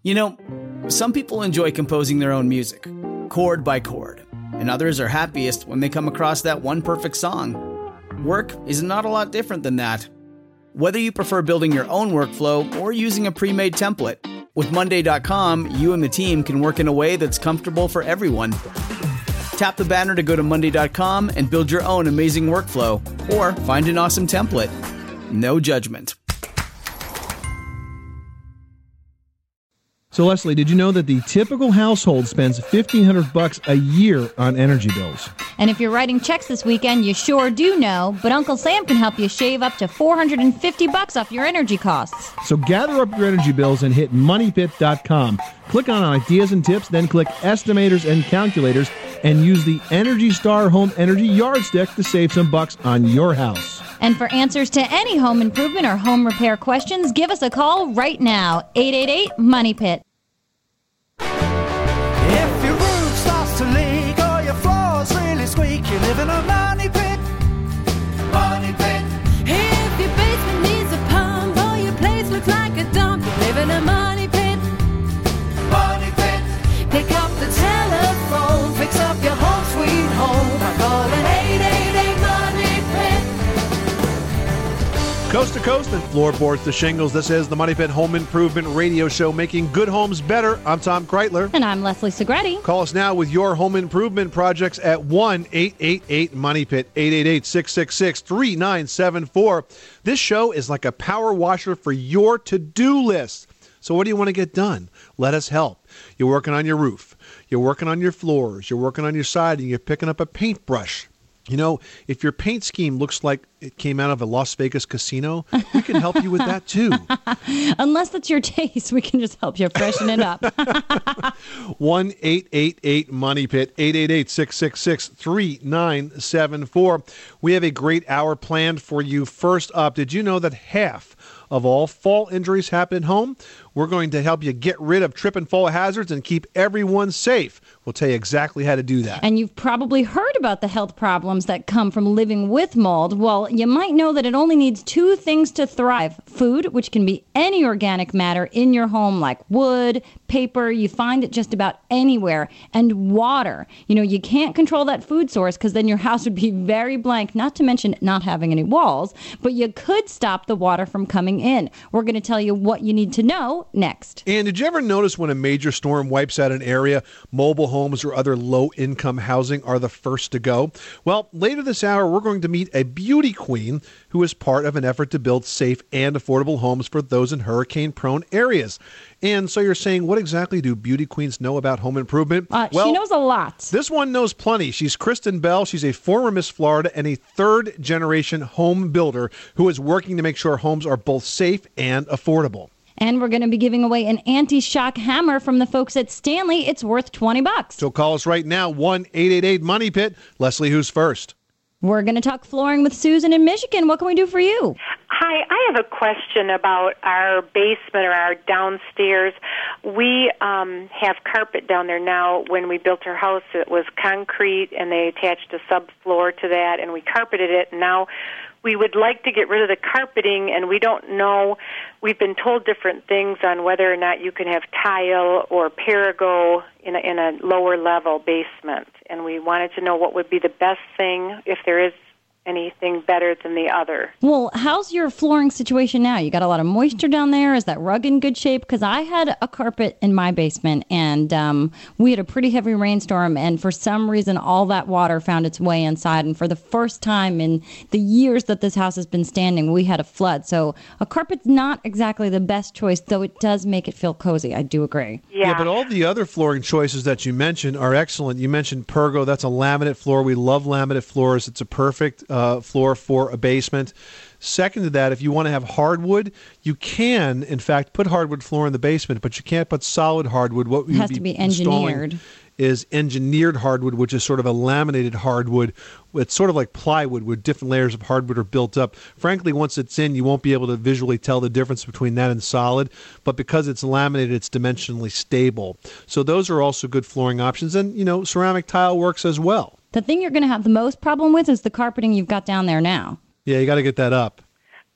You know, some people enjoy composing their own music, chord by chord, and others are happiest when they come across that one perfect song. Work is not a lot different than that. Whether you prefer building your own workflow or using a pre-made template, with Monday.com, you and the team can work in a way that's comfortable for everyone. Tap the banner to go to Monday.com and build your own amazing workflow, or find an awesome template. No judgment. So, Leslie, did you know that the typical household spends $1,500 a year on energy bills? And if you're writing checks this weekend, you sure do know, but Uncle Sam can help you shave up to $450 off your energy costs. So gather up your energy bills and hit MoneyPit.com. Click on Ideas and Tips, then click Estimators and Calculators, and use the Energy Star Home Energy Yardstick to save some bucks on your house. And for answers to any home improvement or home repair questions, give us a call right now, 888-MONEYPIT. If your roof starts to leak or your floor's really squeak, you live in a money pit. Money pit. If your basement needs a pump or your place looks like a dump, you live in a money pit. Money pit. Pick up the telephone, fix up your home sweet home by calling 888-MONEY PIT. Coast to coast and floorboards to shingles, this is the Money Pit Home Improvement Radio Show, making good homes better. I'm Tom Kreitler. And I'm Leslie Segretti. Call us now with your home improvement projects at 1-888-MONEY-PIT, 888-666-3974. This show is like a power washer for your to-do list. So what do you want to get done? Let us help. You're working on your roof. You're working on your floors. You're working on your siding. You're picking up a paintbrush. You know, if your paint scheme looks like it came out of a Las Vegas casino, we can help you with that too. Unless that's your taste, we can just help you freshen it up. 1-888-MONEY-PIT, 888-666-3974. We have a great hour planned for you. First up, did you know that half of all fall injuries happen at home? We're going to help you get rid of trip and fall hazards and keep everyone safe. We'll tell you exactly how to do that. And you've probably heard about the health problems that come from living with mold. Well, you might know that it only needs two things to thrive. Food, which can be any organic matter in your home, like wood, paper, you find it just about anywhere, and water. You know, you can't control that food source because then your house would be very blank, not to mention not having any walls, but you could stop the water from coming in. We're going to tell you what you need to know next. And did you ever notice when a major storm wipes out an area, mobile homes or other low-income housing are the first to go? Well, later this hour, we're going to meet a beauty queen who is part of an effort to build safe and affordable homes for those in hurricane-prone areas. And so you're saying, what exactly do beauty queens know about home improvement? Well, she knows a lot. This one knows plenty. She's Kristen Bell. She's a former Miss Florida and a third-generation home builder who is working to make sure homes are both safe and affordable. And we're going to be giving away an anti-shock hammer from the folks at Stanley. It's worth $20. So call us right now, 1-888-MONEY-PIT. Leslie, who's first? We're going to talk flooring with Susan in Michigan. What can we do for you? Hi, I have a question about our basement or our downstairs. We have carpet down there now. When we built our house, it was concrete, and they attached a subfloor to that, and we carpeted it. Now we would like to get rid of the carpeting, and we don't know. We've been told different things on whether or not you can have tile or Perigo in a lower level basement, and we wanted to know what would be the best thing, if there is anything better than the other. Well, how's your flooring situation now? You got a lot of moisture down there? Is that rug in good shape? Because I had a carpet in my basement, and we had a pretty heavy rainstorm, and for some reason, all that water found its way inside, and for the first time in the years that this house has been standing, we had a flood. So a carpet's not exactly the best choice, though it does make it feel cozy. I do agree. Yeah, but all the other flooring choices that you mentioned are excellent. You mentioned Pergo. That's a laminate floor. We love laminate floors. It's a perfect floor for a basement. Second to that, if you want to have hardwood, you can, in fact, put hardwood floor in the basement, but you can't put solid hardwood. What it has to be engineered. Is engineered hardwood, which is sort of a laminated hardwood. It's sort of like plywood where different layers of hardwood are built up. Frankly, once it's in, you won't be able to visually tell the difference between that and solid, but because it's laminated, it's dimensionally stable. So those are also good flooring options, and, you know, ceramic tile works as well. The thing you're going to have the most problem with is the carpeting you've got down there now. Yeah, you got to get that up.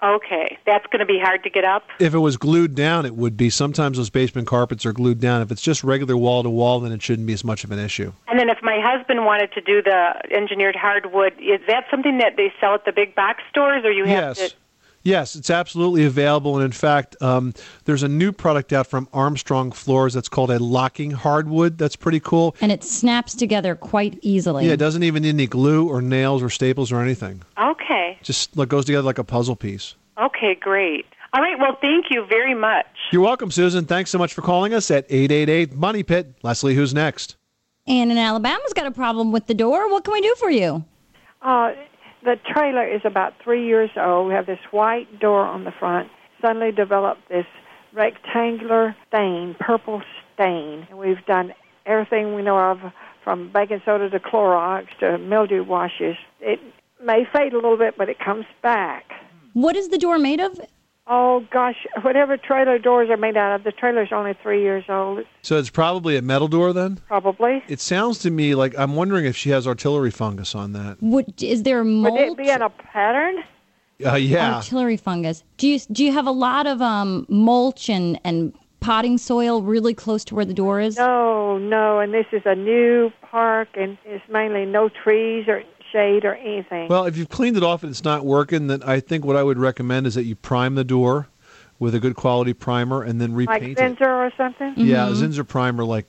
Okay, that's going to be hard to get up? If it was glued down, it would be. Sometimes those basement carpets are glued down. If it's just regular wall-to-wall, then it shouldn't be as much of an issue. And then if my husband wanted to do the engineered hardwood, is that something that they sell at the big box stores, or you have to... Yes, it's absolutely available. And in fact, there's a new product out from Armstrong Floors that's called a locking hardwood. That's pretty cool. And it snaps together quite easily. Yeah, it doesn't even need any glue or nails or staples or anything. Okay. Just goes together like a puzzle piece. Okay, great. All right, well, thank you very much. You're welcome, Susan. Thanks so much for calling us at 888-MONEY-PIT. Leslie, who's next? Ann in Alabama's got a problem with the door. What can we do for you? The trailer is about 3 years old. We have this white door on the front. Suddenly developed this rectangular stain, purple stain. And we've done everything we know of, from baking soda to Clorox to mildew washes. It may fade a little bit, but it comes back. What is the door made of? Oh, gosh, whatever trailer doors are made out of, the trailer's only 3 years old. So it's probably a metal door then? Probably. It sounds to me like I'm wondering if she has artillery fungus on that. Is there mold? Would it be in a pattern? Yeah. Artillery fungus. Do you have a lot of mulch and potting soil really close to where the door is? No, and this is a new park, and it's mainly no trees or shade or anything. Well, if you've cleaned it off and it's not working, then I think what I would recommend is that you prime the door with a good quality primer and then repaint like Zinsser or something? Mm-hmm. Yeah, Zinsser primer like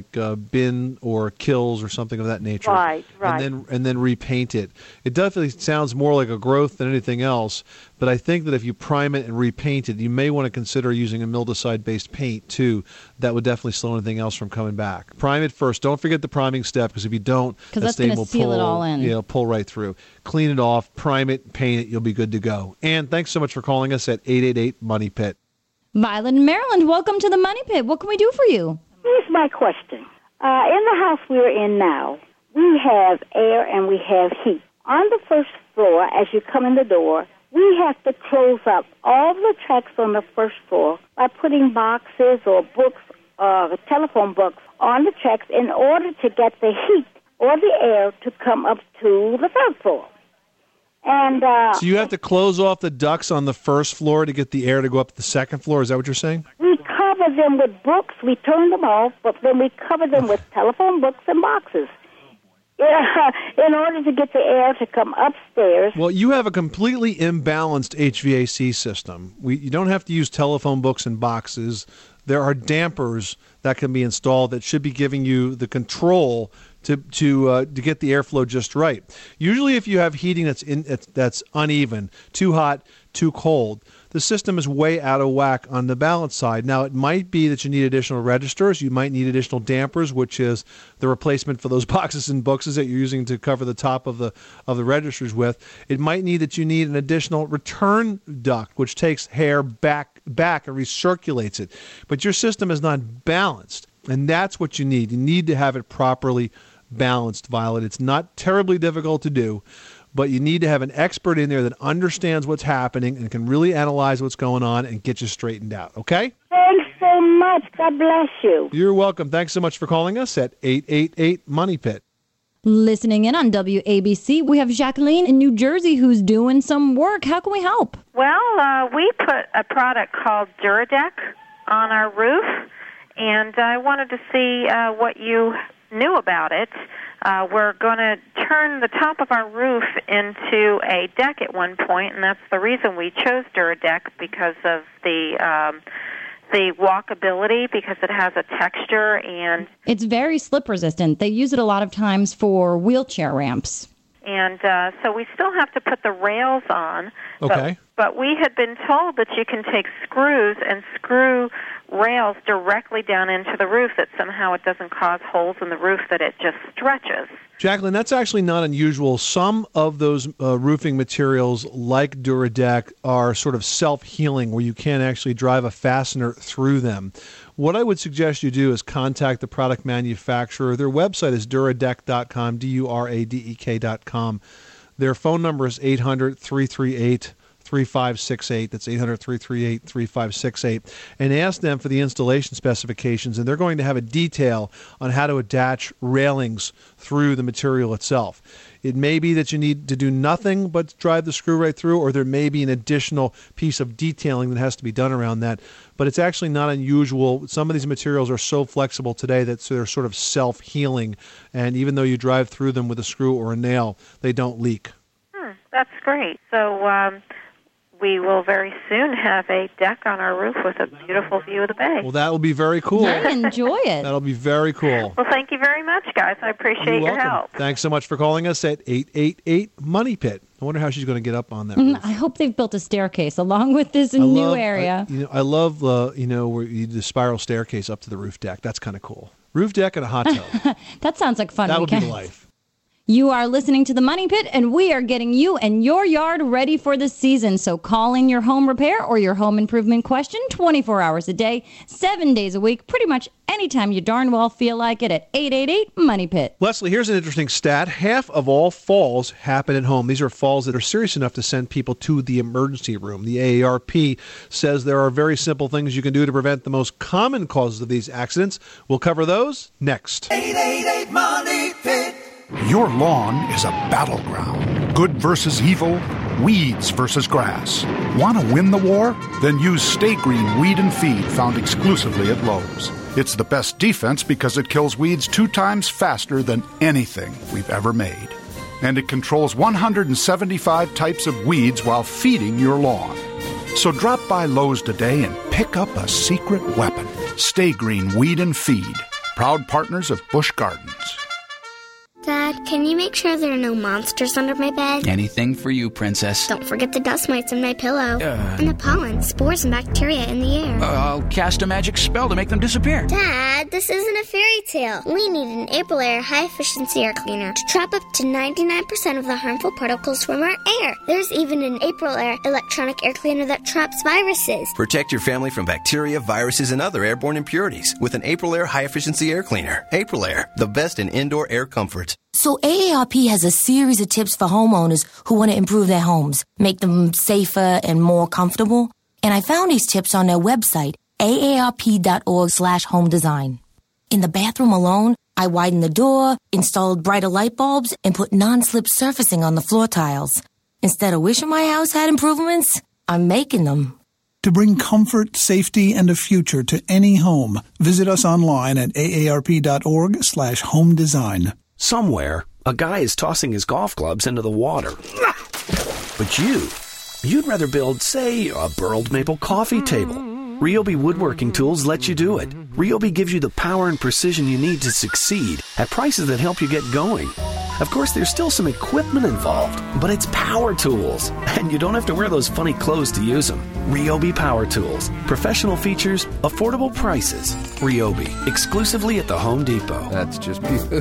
Bin or Kills or something of that nature. Right. And then repaint it. It definitely sounds more like a growth than anything else, but I think that if you prime it and repaint it, you may want to consider using a mildewcide-based paint too. That would definitely slow anything else from coming back. Prime it first. Don't forget the priming step, because if you don't, that stain will seal it all in. Pull right through. Clean it off, prime it, paint it, you'll be good to go. And thanks so much for calling us at 888-MONEY-PIT. Violet in Maryland, welcome to the Money Pit. What can we do for you? Here's my question. In the house we're in now, we have air and we have heat. On the first floor, as you come in the door, we have to close up all the tracks on the first floor by putting boxes or books, telephone books, on the tracks in order to get the heat or the air to come up to the third floor. And so you have to close off the ducts on the first floor to get the air to go up to the second floor? Is that what you're saying? We cover them with books. We turn them off, but then we cover them with telephone books and boxes. In order to get the air to come upstairs. Well, you have a completely imbalanced HVAC system. You don't have to use telephone books and boxes. There are dampers that can be installed that should be giving you the control to get the airflow just right. Usually if you have heating that's uneven, too hot, too cold, the system is way out of whack on the balance side. Now, it might be that you need additional registers. You might need additional dampers, which is the replacement for those boxes and boxes that you're using to cover the top of the registers with. It might need that you need an additional return duct, which takes air back and recirculates it. But your system is not balanced, and that's what you need. You need to have it properly balanced, Violet. It's not terribly difficult to do, but you need to have an expert in there that understands what's happening and can really analyze what's going on and get you straightened out, okay? Thanks so much. God bless you. You're welcome. Thanks so much for calling us at 888-MONEY-PIT. Listening in on WABC, we have Jacqueline in New Jersey who's doing some work. How can we help? Well, we put a product called Duradeck on our roof, and I wanted to see what you knew about it. We're going to turn the top of our roof into a deck at one point, and that's the reason we chose Duradeck, because of the walkability, because it has a texture, and it's very slip resistant. They use it a lot of times for wheelchair ramps. And so we still have to put the rails on. Okay. But we had been told that you can take screws and screw rails directly down into the roof, that somehow it doesn't cause holes in the roof, that it just stretches. Jacqueline, that's actually not unusual. Some of those roofing materials, like Duradeck, are sort of self-healing, where you can't actually drive a fastener through them. What I would suggest you do is contact the product manufacturer. Their website is Duradeck.com, Duradek.com. Their phone number is 800-338-3333. 800-338-3568. That's 800-338-3568. And ask them for the installation specifications, and they're going to have a detail on how to attach railings through the material itself. It may be that you need to do nothing but drive the screw right through, or there may be an additional piece of detailing that has to be done around that. But it's actually not unusual. Some of these materials are so flexible today that they're sort of self-healing, and even though you drive through them with a screw or a nail, they don't leak. That's great. So we will very soon have a deck on our roof with a beautiful view of the bay. Well, that will be very cool. I enjoy it. That'll be very cool. Well, thank you very much, guys. I appreciate your help. Thanks so much for calling us at 888-MONEY-PIT. I wonder how she's going to get up on that roof. I hope they've built a staircase along with this new area. I love where you do the spiral staircase up to the roof deck. That's kind of cool. Roof deck and a hot tub. That sounds like fun. That would be the life. You are listening to The Money Pit, and we are getting you and your yard ready for the season. So call in your home repair or your home improvement question 24 hours a day, 7 days a week, pretty much anytime you darn well feel like it at 888-MONEY-PIT. Leslie, here's an interesting stat. Half of all falls happen at home. These are falls that are serious enough to send people to the emergency room. The AARP says there are very simple things you can do to prevent the most common causes of these accidents. We'll cover those next. 888-MONEY-PIT. Your lawn is a battleground. Good versus evil, weeds versus grass. Want to win the war? Then use Stay Green Weed and Feed, found exclusively at Lowe's. It's the best defense because it kills weeds 2 times faster than anything we've ever made. And it controls 175 types of weeds while feeding your lawn. So drop by Lowe's today and pick up a secret weapon. Stay Green Weed and Feed, proud partners of Busch Gardens. Dad, can you make sure there are no monsters under my bed? Anything for you, Princess. Don't forget the dust mites in my pillow. And the pollen, spores, and bacteria in the air. I'll cast a magic spell to make them disappear. Dad, this isn't a fairy tale. We need an Aprilaire high-efficiency air cleaner to trap up to 99% of the harmful particles from our air. There's even an Aprilaire electronic air cleaner that traps viruses. Protect your family from bacteria, viruses, and other airborne impurities with an Aprilaire high-efficiency air cleaner. Aprilaire, the best in indoor air comfort. So AARP has a series of tips for homeowners who want to improve their homes, make them safer and more comfortable. And I found these tips on their website, aarp.org/home design. In the bathroom alone, I widened the door, installed brighter light bulbs, and put non-slip surfacing on the floor tiles. Instead of wishing my house had improvements, I'm making them. To bring comfort, safety, and a future to any home, visit us online at aarp.org/home design. Somewhere, a guy is tossing his golf clubs into the water. But you'd rather build, say, a burled maple coffee table. Ryobi Woodworking Tools lets you do it. Ryobi gives you the power and precision you need to succeed at prices that help you get going. Of course, there's still some equipment involved, but it's power tools, and you don't have to wear those funny clothes to use them. Ryobi Power Tools. Professional features, affordable prices. Ryobi, exclusively at the Home Depot. That's just beautiful.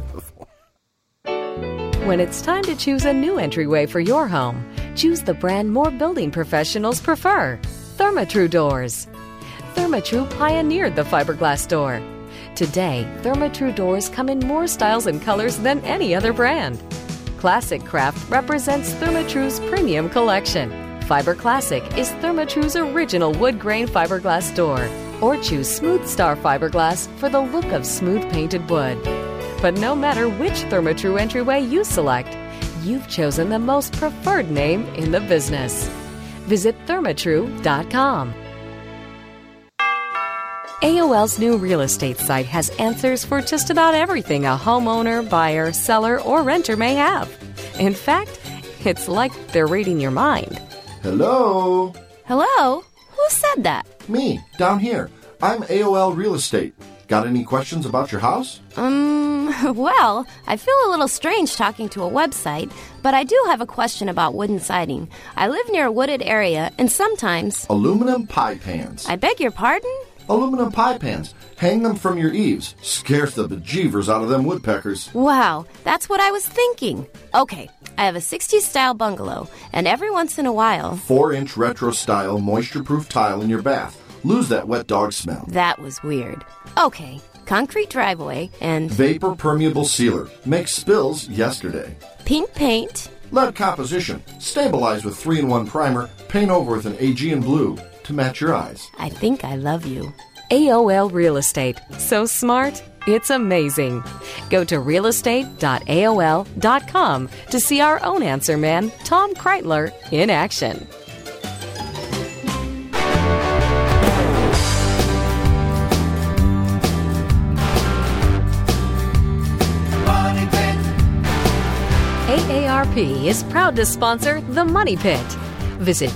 When it's time to choose a new entryway for your home, choose the brand more building professionals prefer, Therma-Tru Doors. Therma-Tru pioneered the fiberglass door. Today, Therma-Tru doors come in more styles and colors than any other brand. Classic Craft represents Therma-Tru's premium collection. Fiber Classic is Therma-Tru's original wood grain fiberglass door. Or choose Smooth Star fiberglass for the look of smooth painted wood. But no matter which Therma-Tru entryway you select, you've chosen the most preferred name in the business. Visit thermatru.com. AOL's new real estate site has answers for just about everything a homeowner, buyer, seller, or renter may have. In fact, it's like they're reading your mind. Hello? Hello? Who said that? Me, down here. I'm AOL Real Estate. Got any questions about your house? Well, I feel a little strange talking to a website, but I do have a question about wooden siding. I live near a wooded area, and sometimes... Aluminum pie pans. I beg your pardon? Aluminum pie pans. Hang them from your eaves. Scares the bejeevers out of them woodpeckers. Wow, that's what I was thinking. Okay, I have a 60s style bungalow, and every once in a while... 4-inch retro style moisture-proof tile in your bath. Lose that wet dog smell. That was weird. Okay, concrete driveway and... Vapor permeable sealer. Makes spills yesterday. Pink paint. Lead composition. Stabilized with 3-in-1 primer. Paint over with an Aegean blue to match your eyes. I think I love you. AOL Real Estate. So smart, it's amazing. Go to realestate.aol.com to see our own answer man, Tom Kreitler, in action. AARP is proud to sponsor The Money Pit. Visit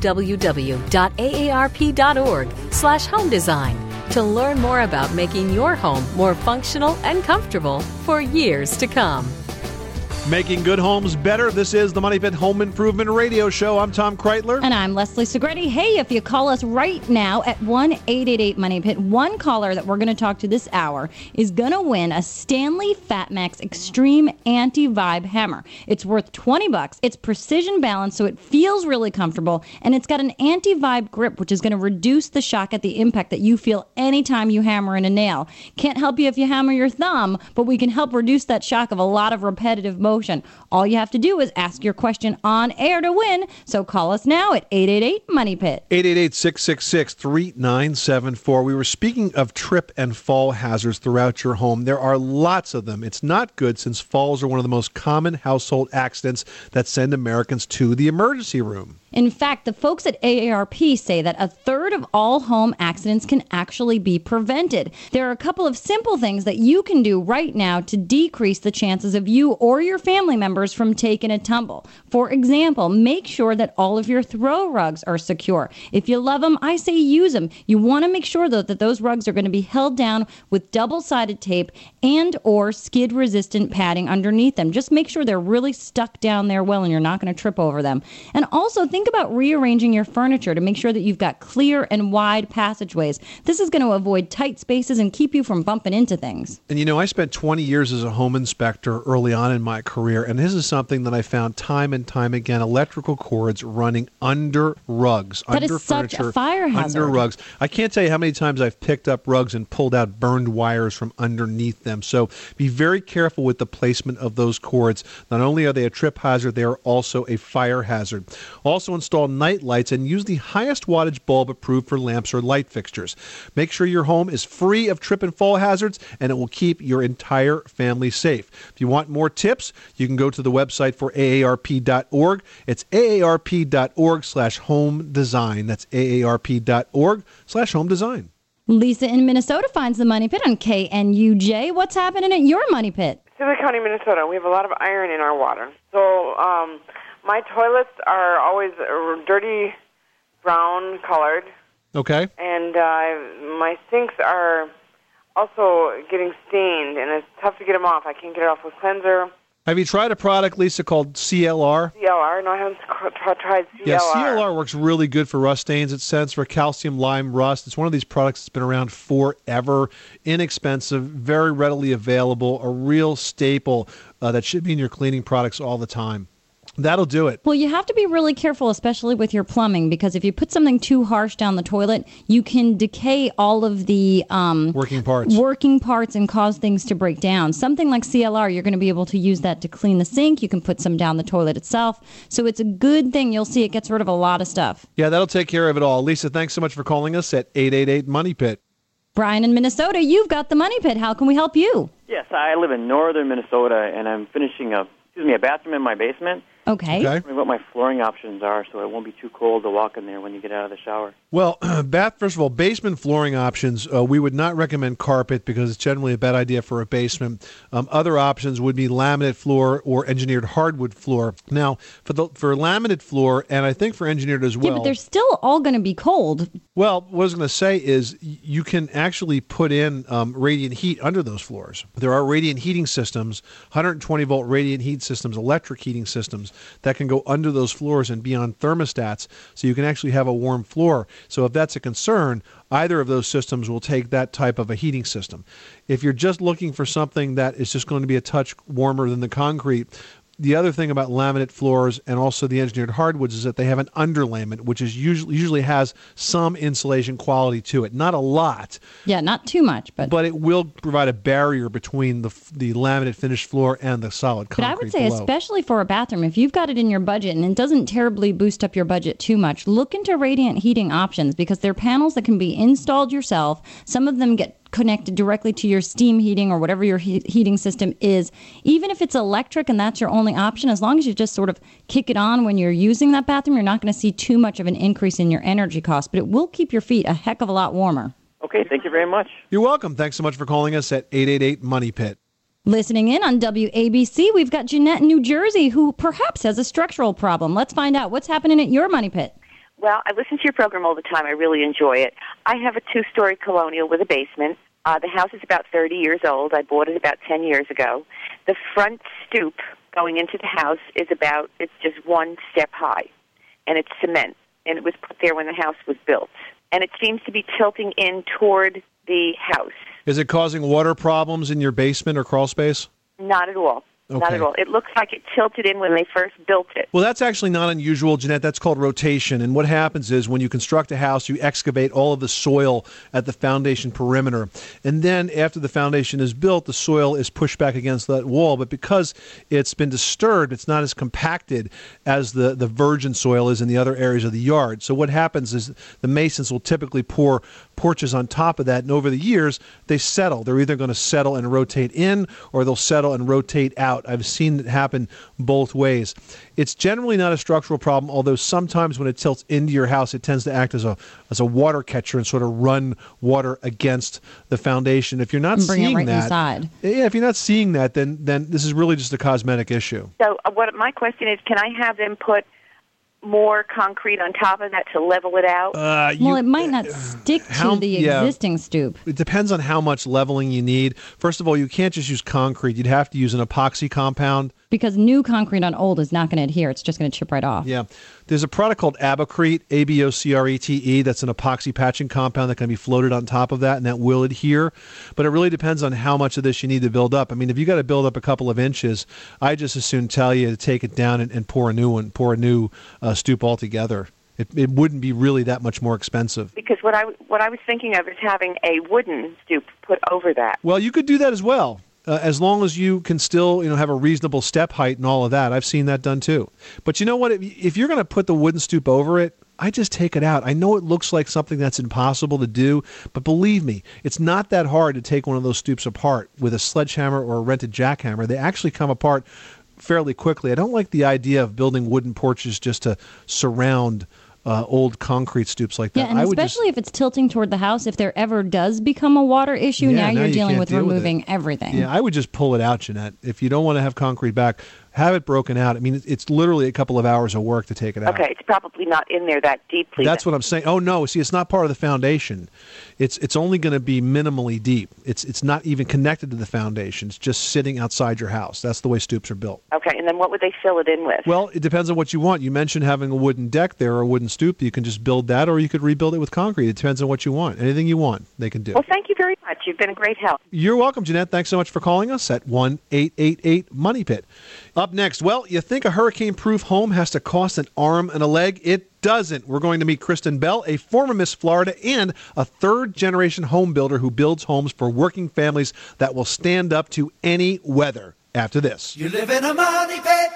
www.aarp.org/home design to learn more about making your home more functional and comfortable for years to come. Making good homes better. This is the Money Pit Home Improvement Radio Show. I'm Tom Kreitler. And I'm Leslie Segretti. Hey, if you call us right now at 1-888-MONEY-PIT, one caller that we're going to talk to this hour is going to win a Stanley FatMax Extreme Anti-Vibe Hammer. It's worth $20. It's precision balanced, so it feels really comfortable, and it's got an anti-vibe grip, which is going to reduce the shock at the impact that you feel anytime you hammer in a nail. Can't help you if you hammer your thumb, but we can help reduce that shock of a lot of repetitive motion. All you have to do is ask your question on air to win. So call us now at 888-MONEY-PIT. 888-666-3974. We were speaking of trip and fall hazards throughout your home. There are lots of them. It's not good since falls are one of the most common household accidents that send Americans to the emergency room. In fact, the folks at AARP say that a third of all home accidents can actually be prevented. There are a couple of simple things that you can do right now to decrease the chances of you or your family members from taking a tumble. For example, make sure that all of your throw rugs are secure. If you love them, I say use them. You want to make sure, though, that those rugs are going to be held down with double-sided tape and or skid-resistant padding underneath them. Just make sure they're really stuck down there well and you're not going to trip over them. And also think about rearranging your furniture to make sure that you've got clear and wide passageways. This is going to avoid tight spaces and keep you from bumping into things. And you know, I spent 20 years as a home inspector early on in my career, and this is something that I found time and time again, electrical cords running under rugs, that under is such furniture, a fire hazard. under rugs. I can't tell you how many times I've picked up rugs and pulled out burned wires from underneath them. So be very careful with the placement of those cords. Not only are they a trip hazard, they are also a fire hazard. Also install night lights and use the highest wattage bulb approved for lamps or light fixtures. Make sure your home is free of trip and fall hazards, and it will keep your entire family safe. If you want more tips, you can go to the website for AARP.org. It's AARP.org/home design. That's AARP.org/home design. Lisa in Minnesota finds the Money Pit on KNUJ. What's happening at your Money Pit? Sibley County, Minnesota. We have a lot of iron in our water. So my toilets are always dirty brown colored. Okay. And my sinks are also getting stained, and it's tough to get them off. I can't get it off with cleanser. Have you tried a product, Lisa, called CLR? CLR? No, I haven't tried CLR. Yeah, CLR works really good for rust stains. It stands for calcium lime rust. It's one of these products that's been around forever, inexpensive, very readily available, a real staple that should be in your cleaning products all the time. That'll do it. Well, you have to be really careful, especially with your plumbing, because if you put something too harsh down the toilet, you can decay all of the working parts and cause things to break down. Something like CLR, you're going to be able to use that to clean the sink. You can put some down the toilet itself. So it's a good thing. You'll see it gets rid of a lot of stuff. Yeah, that'll take care of it all. Lisa, thanks so much for calling us at 888-MONEY-PIT. Brian in Minnesota, you've got the Money Pit. How can we help you? Yes, I live in northern Minnesota, and I'm finishing a bathroom in my basement. Okay. I wondering what my flooring options are so it won't be too cold to walk in there when you get out of the shower. Well, first of all, basement flooring options, we would not recommend carpet because it's generally a bad idea for a basement. Other options would be laminate floor or engineered hardwood floor. Now, for laminate floor, and I think for engineered as well. Yeah, but they're still all going to be cold. Well, what I was going to say is you can actually put in radiant heat under those floors. There are radiant heating systems, 120-volt radiant heat systems, electric heating systems that can go under those floors and be on thermostats, so you can actually have a warm floor. So if that's a concern, either of those systems will take that type of a heating system. If you're just looking for something that is just going to be a touch warmer than the concrete, The other thing about laminate floors and also the engineered hardwoods is that they have an underlayment, which is usually has some insulation quality to it. Not a lot. Yeah, not too much, but it will provide a barrier between the laminate finished floor and the solid concrete. But I would say, below. especially for a bathroom, if you've got it in your budget and it doesn't terribly boost up your budget too much, look into radiant heating options because they're panels that can be installed yourself. Some of them get connected directly to your steam heating or whatever your heating system is. Even if it's electric and that's your only option, as long as you just sort of kick it on when you're using that bathroom, you're not going to see too much of an increase in your energy cost, but it will keep your feet a heck of a lot warmer. Okay, thank you very much. You're welcome. Thanks so much for calling us at 888-MONEY-PIT. Listening in on WABC, we've got Jeanette in New Jersey who perhaps has a structural problem. Let's find out what's happening at your money pit. Well, I listen to your program all the time. I really enjoy it. I have a 2-story colonial with a basement. The house is about 30 years old. I bought it about 10 years ago. The front stoop going into the house is it's just 1 step high, and it's cement, and it was put there when the house was built. And it seems to be tilting in toward the house. Is it causing water problems in your basement or crawl space? Not at all. Not Okay. at all. It looks like it tilted in when they first built it. Well, that's actually not unusual, Jeanette. That's called rotation. And what happens is when you construct a house, you excavate all of the soil at the foundation perimeter. And then after the foundation is built, the soil is pushed back against that wall. But because it's been disturbed, it's not as compacted as the virgin soil is in the other areas of the yard. So what happens is the masons will typically pour porches on top of that. And over the years, they settle. They're either going to settle and rotate in or they'll settle and rotate out. I've seen it happen both ways. It's generally not a structural problem, although sometimes when it tilts into your house, it tends to act as a water catcher and sort of run water against the foundation. If you're not Bring seeing it right that, inside. yeah, if you're not seeing that, then this is really just a cosmetic issue. So what my question is, can I have them put more concrete on top of that to level it out? Well, it might not stick to the existing stoop. It depends on how much leveling you need. First of all, you can't just use concrete. You'd have to use an epoxy compound. Because new concrete on old is not going to adhere. It's just going to chip right off. Yeah. There's a product called Abocrete, ABOCRETE, that's an epoxy patching compound that can be floated on top of that, and that will adhere. But it really depends on how much of this you need to build up. I mean, if you got to build up a couple of inches, I just as soon tell you to take it down and pour a new one, pour a new stoop altogether. It wouldn't be really that much more expensive. Because what I was thinking of is having a wooden stoop put over that. Well, you could do that as well. As long as you can still, have a reasonable step height and all of that. I've seen that done too. But you know what? If you're going to put the wooden stoop over it, I just take it out. I know it looks like something that's impossible to do, but believe me, it's not that hard to take one of those stoops apart with a sledgehammer or a rented jackhammer. They actually come apart fairly quickly. I don't like the idea of building wooden porches just to surround old concrete stoops like that. Yeah, and especially if it's tilting toward the house, if there ever does become a water issue, now you're dealing with removing everything. Yeah, I would just pull it out, Jeanette. If you don't want to have concrete back, have it broken out. I mean, it's literally a couple of hours of work to take it out. Okay, it's probably not in there that deeply. That's what I'm saying. Oh, no. See, it's not part of the foundation. It's only going to be minimally deep. It's not even connected to the foundation. It's just sitting outside your house. That's the way stoops are built. Okay, and then what would they fill it in with? Well, it depends on what you want. You mentioned having a wooden deck there or a wooden stoop. You can just build that, or you could rebuild it with concrete. It depends on what you want. Anything you want, they can do. Well, thank you very much. You've been a great help. You're welcome, Jeanette. Thanks so much for calling us at 1-888-MONEY-PIT. Up next, well, you think a hurricane-proof home has to cost an arm and a leg? It doesn't. We're going to meet Kristen Bell, a former Miss Florida and a third-generation home builder who builds homes for working families that will stand up to any weather. After this. You live in a money pit.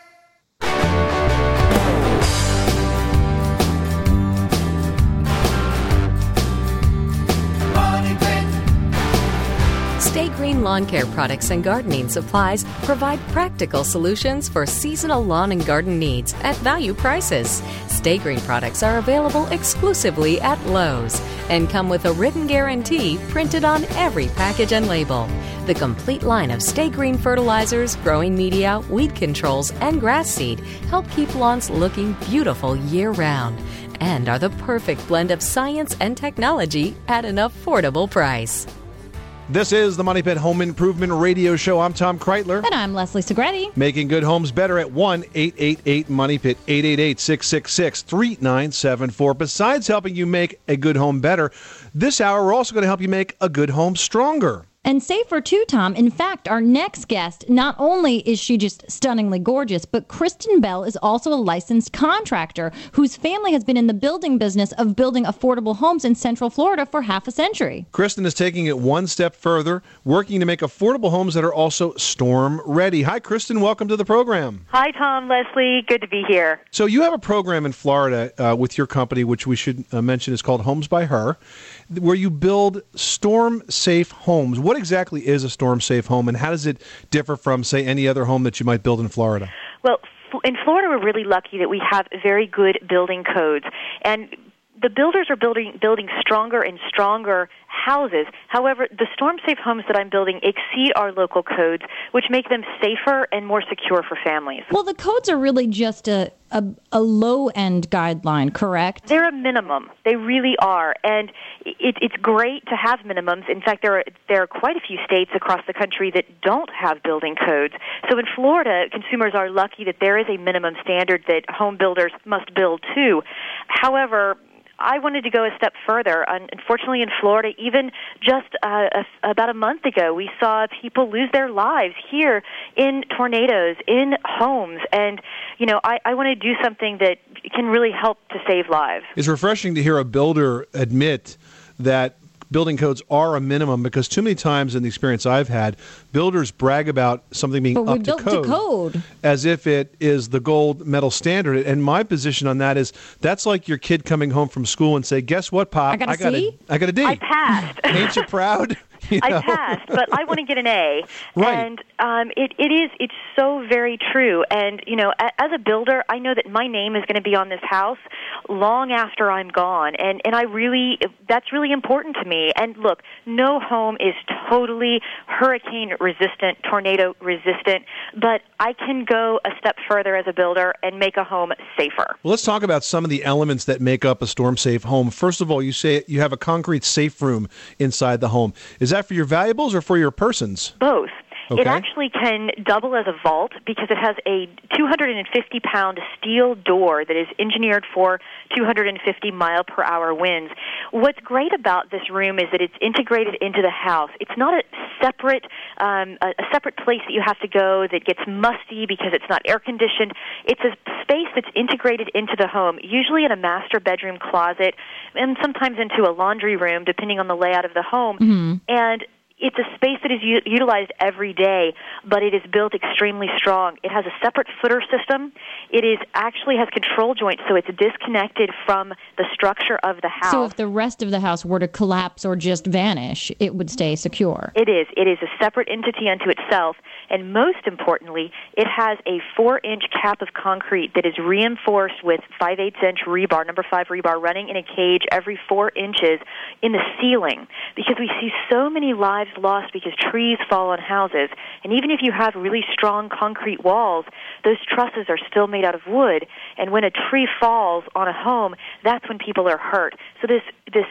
Stay Green Lawn Care products and gardening supplies provide practical solutions for seasonal lawn and garden needs at value prices. Stay Green products are available exclusively at Lowe's and come with a written guarantee printed on every package and label. The complete line of Stay Green fertilizers, growing media, weed controls, and grass seed help keep lawns looking beautiful year-round and are the perfect blend of science and technology at an affordable price. This is the Money Pit Home Improvement Radio Show. I'm Tom Kreitler. And I'm Leslie Segretti. Making good homes better at 1-888-MONEY-PIT, 888-666-3974. Besides helping you make a good home better, this hour we're also going to help you make a good home stronger. And safer too, Tom. In fact, our next guest, not only is she just stunningly gorgeous, but Kristen Bell is also a licensed contractor whose family has been in the building business of building affordable homes in Central Florida for half a century. Kristen is taking it one step further, working to make affordable homes that are also storm ready. Hi, Kristen. Welcome to the program. Hi, Tom, Leslie. Good to be here. So you have a program in Florida with your company, which we should mention is called Homes by Her, where you build storm-safe homes. What exactly is a storm-safe home, and how does it differ from, say, any other home that you might build in Florida? Well, in Florida, we're really lucky that we have very good building codes, and the builders are building stronger and stronger houses. However, the storm-safe homes that I'm building exceed our local codes, which make them safer and more secure for families. Well, the codes are really just a low-end guideline, correct? They're a minimum. They really are. And it's great to have minimums. In fact, there are quite a few states across the country that don't have building codes. So in Florida, consumers are lucky that there is a minimum standard that home builders must build to. However, I wanted to go a step further. Unfortunately, in Florida, even just about a month ago, we saw people lose their lives here in tornadoes, in homes. And, I want to do something that can really help to save lives. It's refreshing to hear a builder admit that building codes are a minimum, because too many times in the experience I've had, builders brag about something being up to code as if it is the gold medal standard. And my position on that is that's like your kid coming home from school and say, guess what, Pop? I got a D. I passed. Ain't you proud? I passed, but I want to get an A. Right. And it's so very true. And, as a builder, I know that my name is going to be on this house long after I'm gone. And that's really important to me. And look, no home is totally hurricane resistant, tornado resistant, but I can go a step further as a builder and make a home safer. Well, let's talk about some of the elements that make up a storm-safe home. First of all, you say you have a concrete safe room inside the home. Is that for your valuables or for your persons? Both. Okay. It actually can double as a vault because it has a 250-pound steel door that is engineered for 250-mile-per-hour winds. What's great about this room is that it's integrated into the house. It's not a separate place that you have to go that gets musty because it's not air-conditioned. It's a space that's integrated into the home, usually in a master bedroom closet and sometimes into a laundry room, depending on the layout of the home. Mm-hmm. And it's a space that is utilized every day, but it is built extremely strong. It has a separate footer system. It actually has control joints, so it's disconnected from the structure of the house. So if the rest of the house were to collapse or just vanish, it would stay secure. It is. It is a separate entity unto itself, and most importantly, it has a 4-inch cap of concrete that is reinforced with 5/8-inch rebar, number 5 rebar, running in a cage every 4 inches in the ceiling, because we see so many lives lost because trees fall on houses. And even if you have really strong concrete walls, those trusses are still made out of wood. And when a tree falls on a home, that's when people are hurt. So this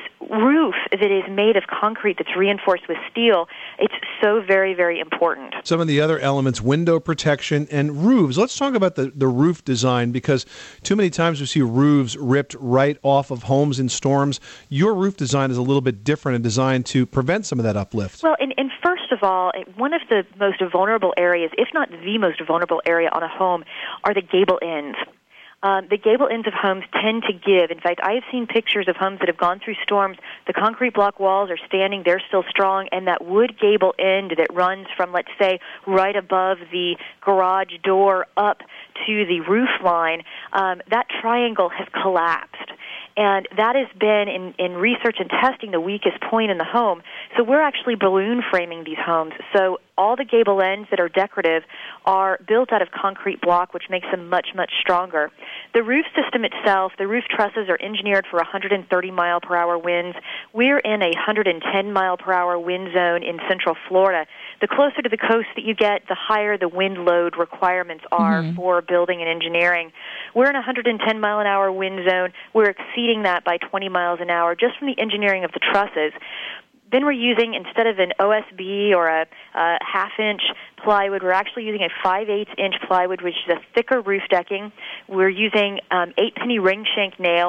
roof that is made of concrete that's reinforced with steel, it's so very, very important. Some of the other elements, window protection and roofs. Let's talk about the roof design, because too many times we see roofs ripped right off of homes in storms. Your roof design is a little bit different and designed to prevent some of that uplift. Well, and first of all, one of the most vulnerable areas, if not the most vulnerable area on a home, are the gable ends. The gable ends of homes tend to give. In fact, I have seen pictures of homes that have gone through storms. The concrete block walls are standing, they're still strong, and that wood gable end that runs from, let's say, right above the garage door up to the roof line, that triangle has collapsed. And that has been, in research and testing, the weakest point in the home. So we're actually balloon framing these homes. So all the gable ends that are decorative are built out of concrete block, which makes them much, much stronger. The roof system itself, the roof trusses are engineered for 130-mile-per-hour winds. We're in a 110-mile-per-hour wind zone in Central Florida. The closer to the coast that you get, the higher the wind load requirements are for building and engineering. We're in a 110-mile-an-hour wind zone. We're exceeding that by 20 miles an hour just from the engineering of the trusses. Then we're using, instead of an OSB or a half-inch plywood, we're actually using a 5/8-inch plywood, which is a thicker roof decking. We're using 8-penny ring shank nails.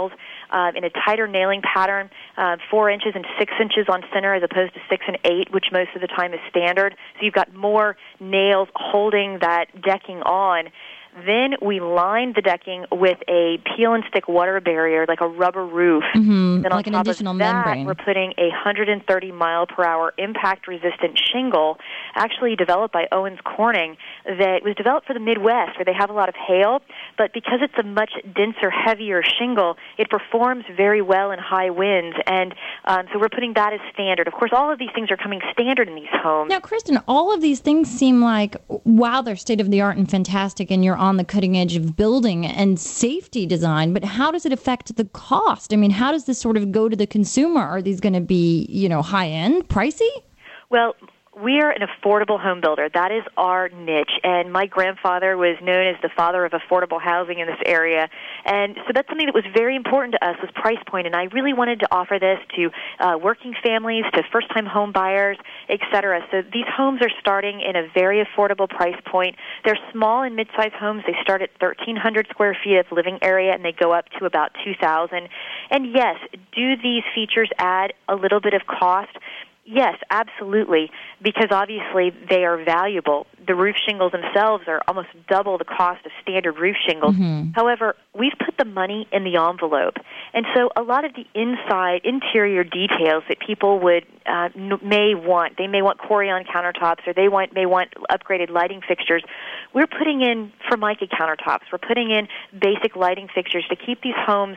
in a tighter nailing pattern, 4 inches and 6 inches on center as opposed to 6 and 8, which most of the time is standard. So you've got more nails holding that decking on. Then we lined the decking with a peel and stick water barrier, like a rubber roof. Mm-hmm. Then like on an top additional of that, membrane. we're putting a 130 mile per hour impact resistant shingle, actually developed by Owens Corning, that was developed for the Midwest where they have a lot of hail. But because it's a much denser, heavier shingle, it performs very well in high winds. And so we're putting that as standard. Of course, all of these things are coming standard in these homes. Now, Kristen, all of these things seem like, wow, they're state-of-the-art and fantastic, and you're on the cutting edge of building and safety design, but how does it affect the cost? I mean, how does this sort of go to the consumer? Are these going to be, high-end, pricey? Well, we are an affordable home builder. That is our niche. And my grandfather was known as the father of affordable housing in this area. And so that's something that was very important to us, was price point. And I really wanted to offer this to working families, to first-time home buyers, et cetera. So these homes are starting in a very affordable price point. They're small and mid-sized homes. They start at 1,300 square feet of living area, and they go up to about 2,000. And yes, do these features add a little bit of cost? Yes, absolutely, because obviously they are valuable. The roof shingles themselves are almost double the cost of standard roof shingles. Mm-hmm. However, we've put the money in the envelope. And so a lot of the interior details that people would may want, they may want Corian countertops, or they may want upgraded lighting fixtures. We're putting in Formica countertops. We're putting in basic lighting fixtures to keep these homes,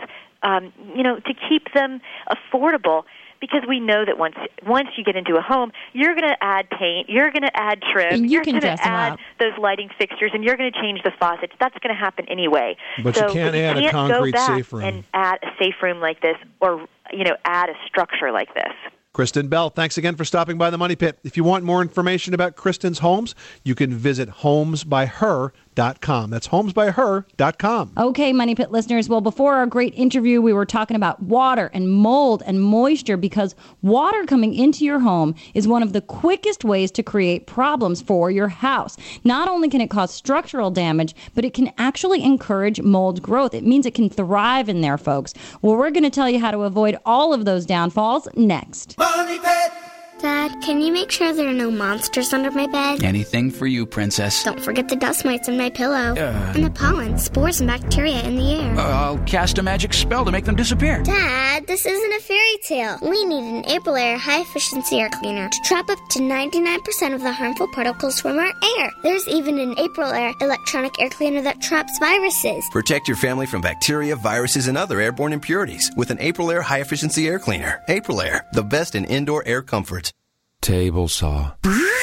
to keep them affordable. Because we know that once you get into a home, you're going to add paint, you're going to add trim, you're going to add those lighting fixtures, and you're going to change the faucets. That's going to happen anyway. But you can't add a concrete safe room. And add a safe room like this, or add a structure like this. Kristen Bell, thanks again for stopping by the Money Pit. If you want more information about Kristen's homes, you can visit homesbyher.com. That's homesbyher.com. Okay, Money Pit listeners. Well, before our great interview, we were talking about water and mold and moisture, because water coming into your home is one of the quickest ways to create problems for your house. Not only can it cause structural damage, but it can actually encourage mold growth. It means it can thrive in there, folks. Well, we're going to tell you how to avoid all of those downfalls next. Money Pit! Dad, can you make sure there are no monsters under my bed? Anything for you, Princess. Don't forget the dust mites in my pillow. And the pollen, spores, and bacteria in the air. I'll cast a magic spell to make them disappear. Dad, this isn't a fairy tale. We need an Aprilaire high-efficiency air cleaner to trap up to 99% of the harmful particles from our air. There's even an Aprilaire electronic air cleaner that traps viruses. Protect your family from bacteria, viruses, and other airborne impurities with an Aprilaire high-efficiency air cleaner. Aprilaire, the best in indoor air comfort. Table saw.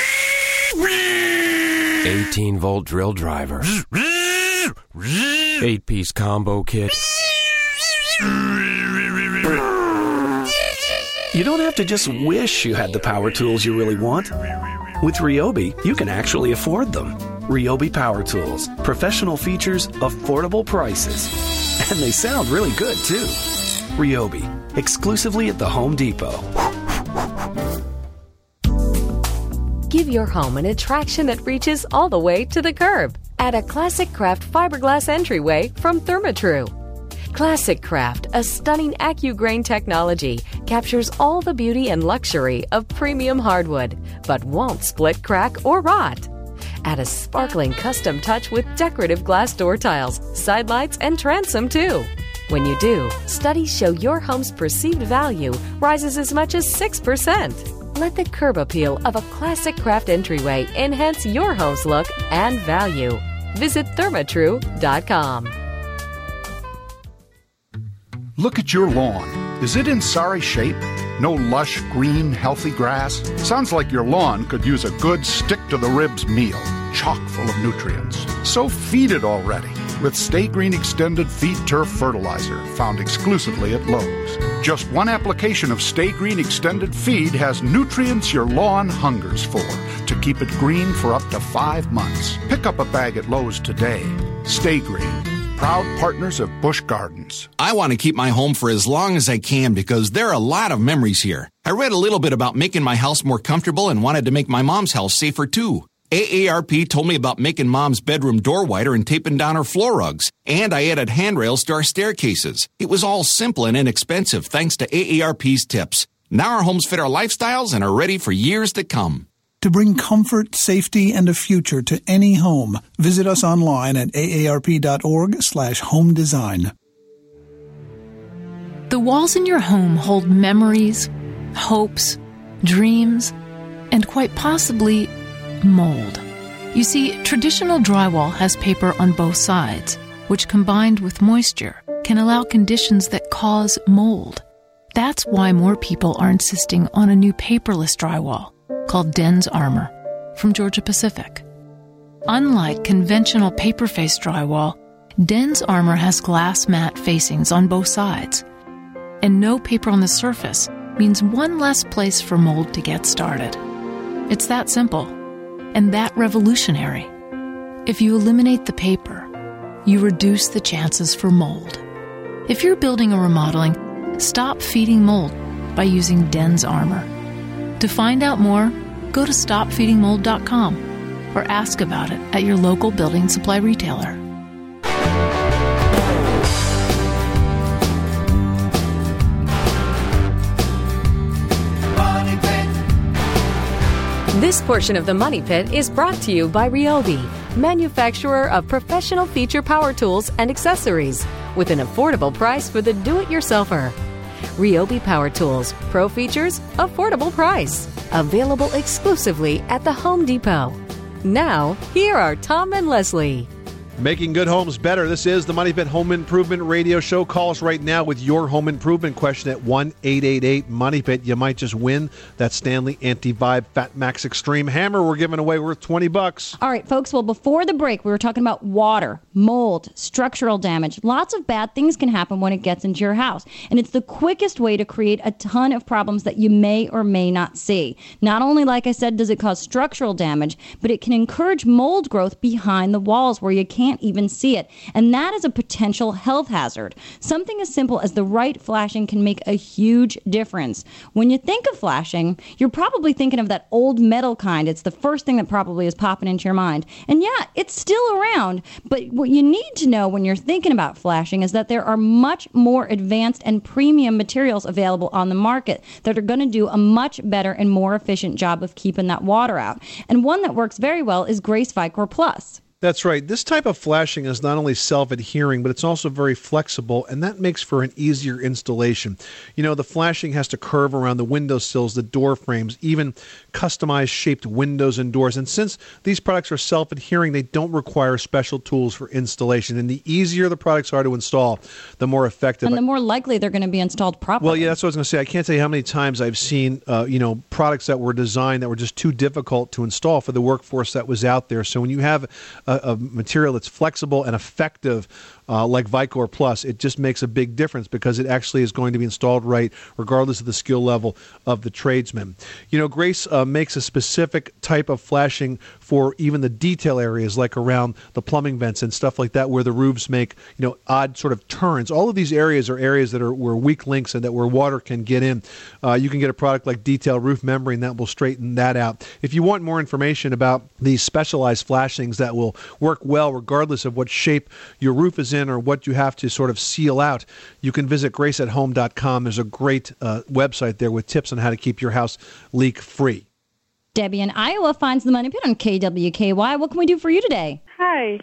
18-volt drill driver. 8-piece combo kit. You don't have to just wish you had the power tools you really want. With Ryobi, you can actually afford them. Ryobi Power Tools. Professional features, affordable prices. And they sound really good, too. Ryobi. Exclusively at the Home Depot. Give your home an attraction that reaches all the way to the curb. Add a Classic Craft fiberglass entryway from Therma-Tru. Classic Craft, a stunning AccuGrain technology, captures all the beauty and luxury of premium hardwood, but won't split, crack, or rot. Add a sparkling custom touch with decorative glass door tiles, side lights, and transom too. When you do, studies show your home's perceived value rises as much as 6%. Let the curb appeal of a Classic Craft entryway enhance your home's look and value. Visit Therma-Tru.com. Look at your lawn. Is it in sorry shape? No lush, green, healthy grass? Sounds like your lawn could use a good stick-to-the-ribs meal, chock full of nutrients. So feed it already with Stay Green Extended Feed Turf Fertilizer, found exclusively at Lowe's. Just one application of Stay Green Extended Feed has nutrients your lawn hungers for to keep it green for up to 5 months. Pick up a bag at Lowe's today. Stay Green. Proud partners of Busch Gardens. I want to keep my home for as long as I can because there are a lot of memories here. I read a little bit about making my house more comfortable and wanted to make my mom's house safer too. AARP told me about making Mom's bedroom door wider and taping down her floor rugs. And I added handrails to our staircases. It was all simple and inexpensive thanks to AARP's tips. Now our homes fit our lifestyles and are ready for years to come. To bring comfort, safety, and a future to any home, visit us online at aarp.org/home design. The walls in your home hold memories, hopes, dreams, and quite possibly mold. You see, traditional drywall has paper on both sides, which combined with moisture can allow conditions that cause mold. That's why more people are insisting on a new paperless drywall called Den's Armor from Georgia-Pacific. Unlike conventional paper-faced drywall, Den's Armor has glass mat facings on both sides. And no paper on the surface means one less place for mold to get started. It's that simple and that revolutionary. If you eliminate the paper, you reduce the chances for mold. If you're building or remodeling, stop feeding mold by using Den's Armor. To find out more, go to stopfeedingmold.com or ask about it at your local building supply retailer. This portion of the Money Pit is brought to you by Ryobi, manufacturer of professional feature power tools and accessories, with an affordable price for the do-it-yourselfer. Ryobi Power Tools, pro features, affordable price. Available exclusively at the Home Depot. Now, here are Tom and Leslie. Making good homes better. This is the Money Pit Home Improvement Radio Show. Call us right now with your home improvement question at 1-888-MONEY-PIT. You might just win that Stanley Anti-Vibe Fat Max Extreme Hammer we're giving away worth $20. All right, folks. Well, before the break, we were talking about water, mold, structural damage. Lots of bad things can happen when it gets into your house. And it's the quickest way to create a ton of problems that you may or may not see. Not only, like I said, does it cause structural damage, but it can encourage mold growth behind the walls where you can't even see it. And that is a potential health hazard. Something as simple as the right flashing can make a huge difference. When you think of flashing, you're probably thinking of that old metal kind. It's the first thing that probably is popping into your mind. And yeah, it's still around. But what you need to know when you're thinking about flashing is that there are much more advanced and premium materials available on the market that are going to do a much better and more efficient job of keeping that water out. And one that works very well is Grace Vicor Plus. That's right. This type of flashing is not only self-adhering, but it's also very flexible, and that makes for an easier installation. You know, the flashing has to curve around the windowsills, the door frames, even customized shaped windows and doors. And since these products are self-adhering, they don't require special tools for installation. And the easier the products are to install, the more effective. And the more likely they're going to be installed properly. Well, yeah, that's what I was going to say. I can't tell you how many times I've seen, products that were designed that were just too difficult to install for the workforce that was out there. So when you have a material that's flexible and effective like Vicor Plus, it just makes a big difference because it actually is going to be installed right regardless of the skill level of the tradesman. You know, Grace makes a specific type of flashing for even the detail areas like around the plumbing vents and stuff like that where the roofs make, odd sort of turns. All of these areas are areas that are where weak links and that where water can get in. You can get a product like Detail Roof Membrane that will straighten that out. If you want more information about these specialized flashings that will work well regardless of what shape your roof is in or what you have to sort of seal out, you can visit graceathome.com. There's a great website there with tips on how to keep your house leak-free. Debbie in Iowa finds the Money Pit on KWKY. What can we do for you today? Hi.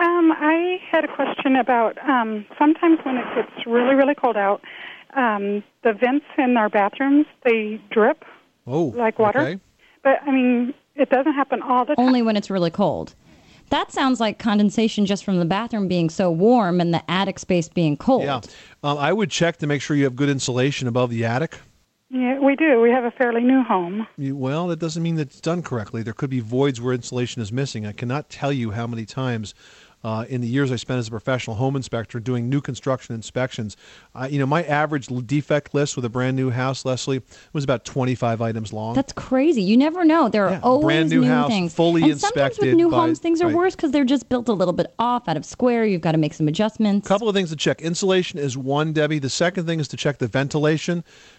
I had a question about sometimes when it gets really, really cold out, the vents in our bathrooms, they drip like water. Okay. But, it doesn't happen all the time. Only when it's really cold. That sounds like condensation just from the bathroom being so warm and the attic space being cold. Yeah. I would check to make sure you have good insulation above the attic. Yeah, we do. We have a fairly new home. Well, that doesn't mean that it's done correctly. There could be voids where insulation is missing. I cannot tell you how many times in the years I spent as a professional home inspector doing new construction inspections. My average defect list with a brand new house, Leslie, was about 25 items long. That's crazy. You never know. There are always brand new house, things. fully and inspected. Sometimes with new homes, things are right. worse because they're just built a little bit off, out of square. You've got to make some adjustments. A couple of things to check. Insulation is one, Debbie. The second thing is to check the ventilation.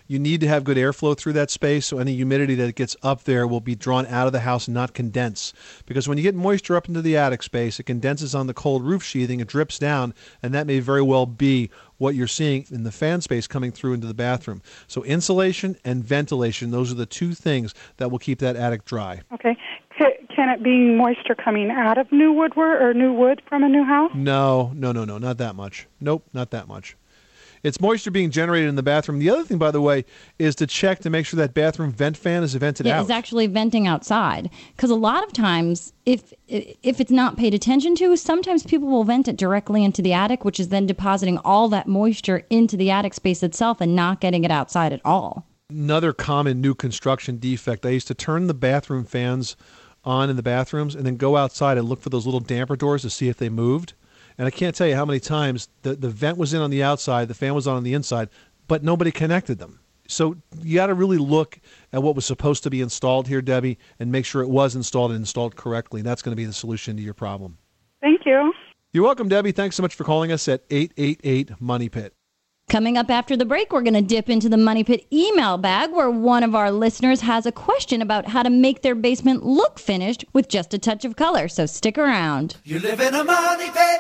You need to have good airflow through that space, so any humidity that gets up there will be drawn out of the house and not condense. Because when you get moisture up into the attic space, it condenses on the cold roof sheathing, it drips down, and that may very well be what you're seeing in the fan space coming through into the bathroom. So insulation and ventilation, those are the two things that will keep that attic dry. Okay. Can it be moisture coming out of new woodwork or new wood from a new house? No, not that much. Nope, not that much. It's moisture being generated in the bathroom. The other thing, by the way, is to check to make sure that bathroom vent fan is vented out. It's actually venting outside. Because a lot of times, if it's not paid attention to, sometimes people will vent it directly into the attic, which is then depositing all that moisture into the attic space itself and not getting it outside at all. Another common new construction defect, I used to turn the bathroom fans on in the bathrooms and then go outside and look for those little damper doors to see if they moved. And I can't tell you how many times the vent was in on the outside, the fan was on the inside, but nobody connected them. So you got to really look at what was supposed to be installed here, Debbie, and make sure it was installed and installed correctly. And that's going to be the solution to your problem. Thank you. You're welcome, Debbie. Thanks so much for calling us at 888-MONEY-PIT. Coming up after the break, we're going to dip into the Money Pit email bag where one of our listeners has a question about how to make their basement look finished with just a touch of color. So stick around. You live in a money pit.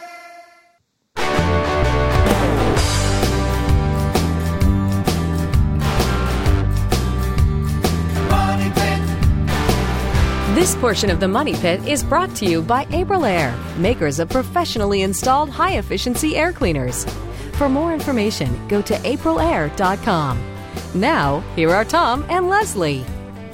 Money Pit. This portion of the Money Pit is brought to you by Aprilaire, makers of professionally installed high-efficiency air cleaners. For more information, go to aprilaire.com. Now, here are Tom and Leslie.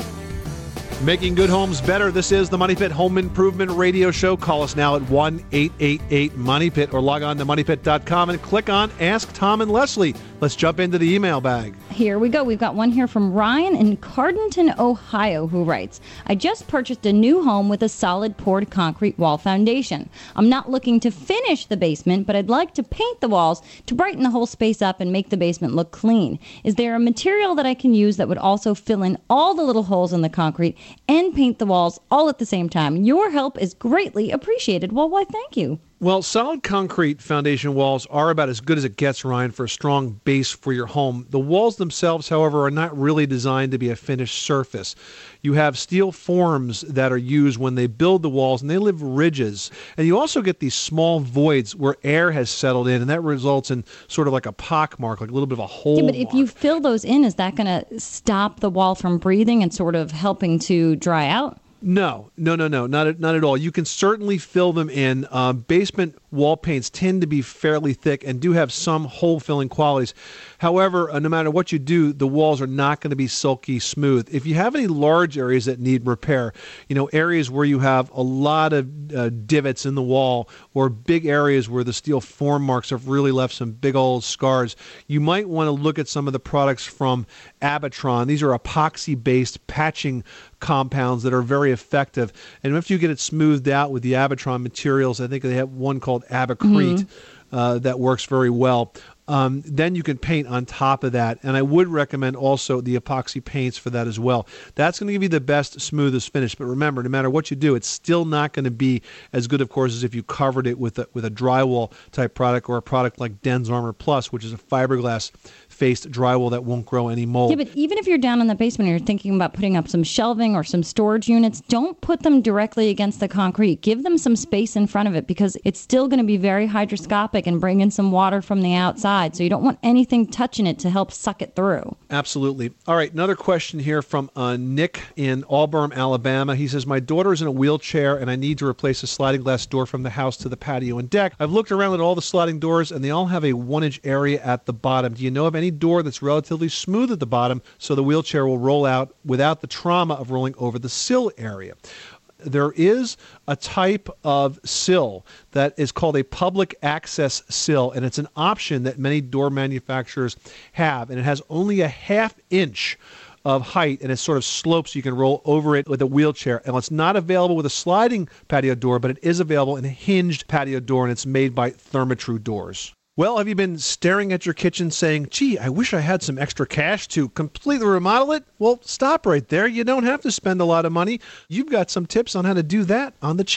Making good homes better. This is the Money Pit Home Improvement Radio Show. Call us now at 1-888-MONEY-PIT or log on to moneypit.com and click on Ask Tom and Leslie. Let's jump into the email bag. Here we go. We've got one here from Ryan in Cardenton, Ohio, who writes, I just purchased a new home with a solid poured concrete wall foundation. I'm not looking to finish the basement, but I'd like to paint the walls to brighten the whole space up and make the basement look clean. Is there a material that I can use that would also fill in all the little holes in the concrete and paint the walls all at the same time? Your help is greatly appreciated. Well, why, thank you. Well, solid concrete foundation walls are about as good as it gets, Ryan, for a strong base for your home. The walls themselves, however, are not really designed to be a finished surface. You have steel forms that are used when they build the walls, and they leave ridges. And you also get these small voids where air has settled in, and that results in sort of like a pock mark, like a little bit of a hole. Yeah, but if you fill those in, is that going to stop the wall from breathing and sort of helping to dry out? No, not at all. You can certainly fill them in. Basement wall paints tend to be fairly thick and do have some hole-filling qualities. However, no matter what you do, the walls are not going to be silky smooth. If you have any large areas that need repair, areas where you have a lot of divots in the wall or big areas where the steel form marks have really left some big old scars, you might want to look at some of the products from Abitron. These are epoxy-based patching compounds that are very effective. And if you get it smoothed out with the Abitron materials, I think they have one called Abicrete that works very well. Then you can paint on top of that. And I would recommend also the epoxy paints for that as well. That's going to give you the best, smoothest finish. But remember, no matter what you do, it's still not going to be as good, of course, as if you covered it with a drywall type product or a product like Den's Armor Plus, which is a fiberglass faced drywall that won't grow any mold. Yeah, but even if you're down in the basement and you're thinking about putting up some shelving or some storage units, don't put them directly against the concrete. Give them some space in front of it because it's still going to be very hydroscopic and bring in some water from the outside. So you don't want anything touching it to help suck it through. Absolutely. All right, another question here from Nick in Auburn, Alabama. He says, my daughter is in a wheelchair and I need to replace a sliding glass door from the house to the patio and deck. I've looked around at all the sliding doors and they all have a 1-inch area at the bottom. Do you know of any door that's relatively smooth at the bottom so the wheelchair will roll out without the trauma of rolling over the sill area? There is a type of sill that is called a public access sill, and it's an option that many door manufacturers have, and it has only a 1/2 inch of height, and it sort of slopes so you can roll over it with a wheelchair. And it's not available with a sliding patio door, but it is available in a hinged patio door, and it's made by Therma-Tru doors. Well, have you been staring at your kitchen saying, gee, I wish I had some extra cash to completely remodel it? Well, stop right there. You don't have to spend a lot of money. You've got some tips on how to do that on the cheap.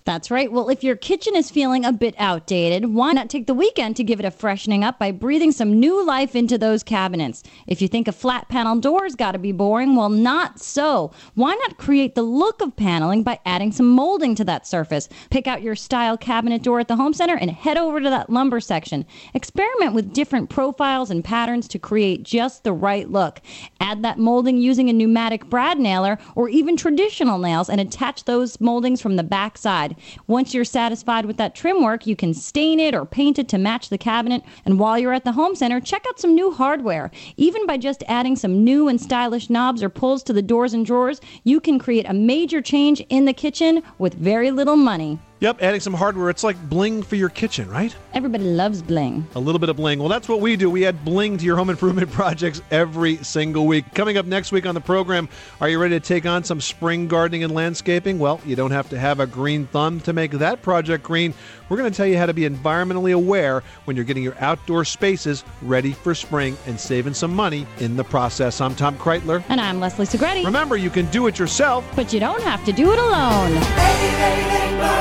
That's right. Well, if your kitchen is feeling a bit outdated, why not take the weekend to give it a freshening up by breathing some new life into those cabinets? If you think a flat panel door's got to be boring, well, not so. Why not create the look of paneling by adding some molding to that surface? Pick out your style cabinet door at the home center and head over to that lumber section. Experiment with different profiles and patterns to create just the right look. Add that molding using a pneumatic brad nailer or even traditional nails and attach those moldings from the back side. Once you're satisfied with that trim work, you can stain it or paint it to match the cabinet. And while you're at the home center, check out some new hardware. Even by just adding some new and stylish knobs or pulls to the doors and drawers, you can create a major change in the kitchen with very little money. Yep, adding some hardware. It's like bling for your kitchen, right? Everybody loves bling. A little bit of bling. Well, that's what we do. We add bling to your home improvement projects every single week. Coming up next week on the program, are you ready to take on some spring gardening and landscaping? Well, you don't have to have a green thumb to make that project green. We're going to tell you how to be environmentally aware when you're getting your outdoor spaces ready for spring and saving some money in the process. I'm Tom Kreitler. And I'm Leslie Segretti. Remember, you can do it yourself, but you don't have to do it alone. 888